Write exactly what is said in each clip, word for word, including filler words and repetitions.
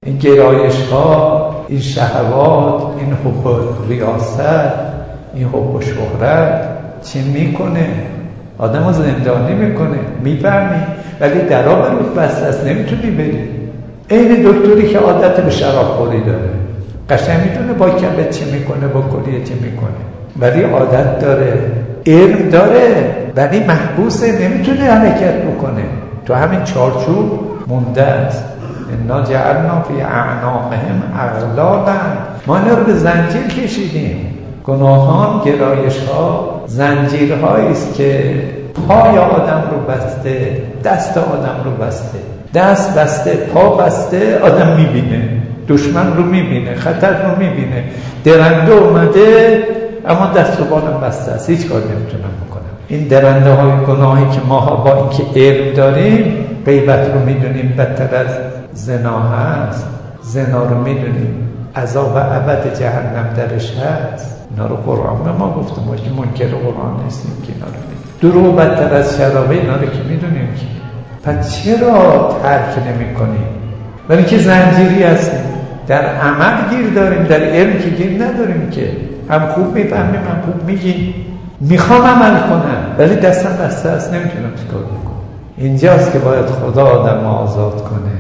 این گرایش ها، این شهوات، این حب ریاست، این حب شهرت چی میکنه؟ آدم رو زندانی میکنه، میفهمی؟ ولی درا برود بسته است، نمیتونی بری. این دکتری که عادت به شراب خوری داره، قشنگ میدونه با کبد چی میکنه، با کلیه چی میکنه، ولی عادت داره، علم داره، ولی محبوسه، نمیتونه حرکت بکنه، تو همین چارچوب مونده است. انا جعلنا فی اعناقهم اغلالا، ما اینا رو به زنجیر کشیدیم. گناهان، گرایش ها زنجیرهایی است که پای آدم رو بسته، دست آدم رو بسته، دست بسته، پا بسته، آدم میبینه، دشمن رو میبینه، خطر رو میبینه، درنده اومده اما دست و بالم بسته است، هیچ کار نمیتونم بکنم. این درنده های گناهی که ما با اینکه علم داریم، غیبت رو میدونیم بدتر از زنا هست، زنا رو میدونیم عذاب ابد جهنم درش هست، اینا رو قرآن به ما گفته، ما که منکر قرآن نیستیم که اینا رو میدونیم. دروغ بدتر از شرابه، اینا رو که میدونیم که. پس چرا ترک نمی کنیم؟ ولی که زنجیری هستیم، در عمل گیر داریم، در علم که گیر نداریم که. هم خوب میفهمیم، هم خوب میگیم، میخوام عمل کنم ولی دستم بسته است، نمیتونم چیکار بکنم. اینجاست که باید خدا آدم آزاد کنه.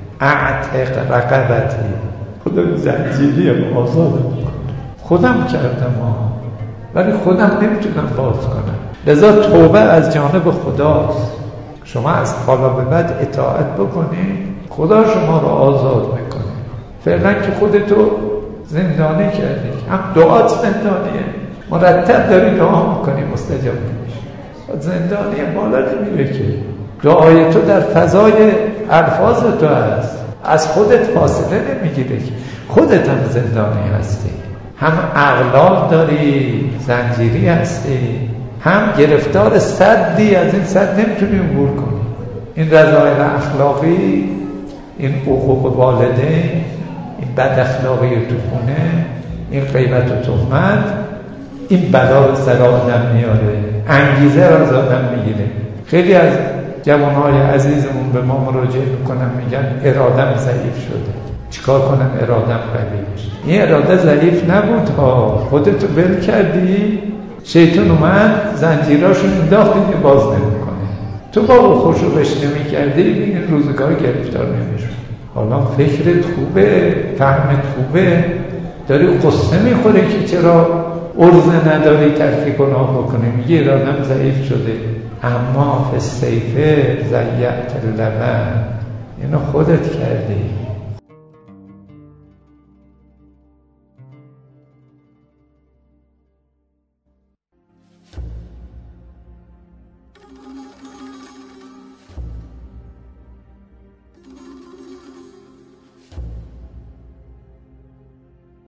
اعتق رقبتی، خدا زنجیری هم آزاد میکنه. خودم کردم ها، ولی خودم نمیتونم باز کنم. لذا توبه از جانب خداست. شما از حالا به بعد اطاعت بکنید، خدا شما رو آزاد میکنه. فعلا که خودتو زندانی کردی، هم دعات زندانیه، مرتب داری دعا میکنی مستجاب نمیشه. زندانی بالا نمیره که. دعای تو در فضای الفاظ تو هست، از خودت فاصله نمیگیره که خودت هم زندانی هستی، هم اغلال داری، زنجیری هستی، هم گرفتار سدی، از این سد نمیتونی عبور کنی. این رذایل اخلاقی، این حقوق والدین، این بد اخلاقی تو خونه، این غیبت و تهمت، این بلا رو سر آدم میاره، انگیزه رو از آدم میگیره. خیلی از جوانهای عزیزمون به ما مراجعه میکنن، میگن ارادم ضعیف شده، چیکار کنم ارادم قوی بشه؟ این اراده ضعیف نبود ها، خودتو ول کردی، شیطان اومد زنجیراشو انداخت که باز نمیکنه. تو با او خوشو بش نمیکردی، این روزگار گرفتار نمیشون. حالا فکرت خوبه، فهمت خوبه، داری قصه میخوره که چرا عرضه نداری ترک گناه بکنه، میگه ارادم ضعیف شده. اما فی السیف ضیعت اللبن، اینو خودت کردی.